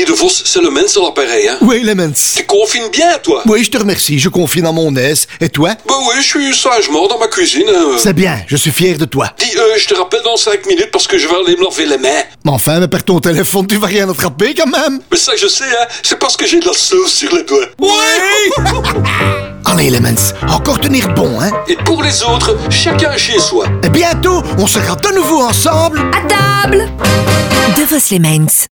Guy de Vos, c'est le mens à l'appareil, hein? Oui, le mens. Tu confines bien, toi? Oui, je te remercie, je confine en mon aise. Et toi? Ben oui, je suis sagement dans ma cuisine. C'est bien, je suis fier de toi. Dis, je te rappelle dans 5 minutes parce que je vais aller me laver les mains. Mais enfin, mais par ton téléphone, tu vas rien attraper quand même. Mais ça, je sais, hein. C'est parce que j'ai de la sauce sur les doigts. Oui. Allez, les mens, encore tenir bon, hein? Et pour les autres, chacun chez soi. Et bientôt, on sera de nouveau ensemble. À table! De Vos les Mens.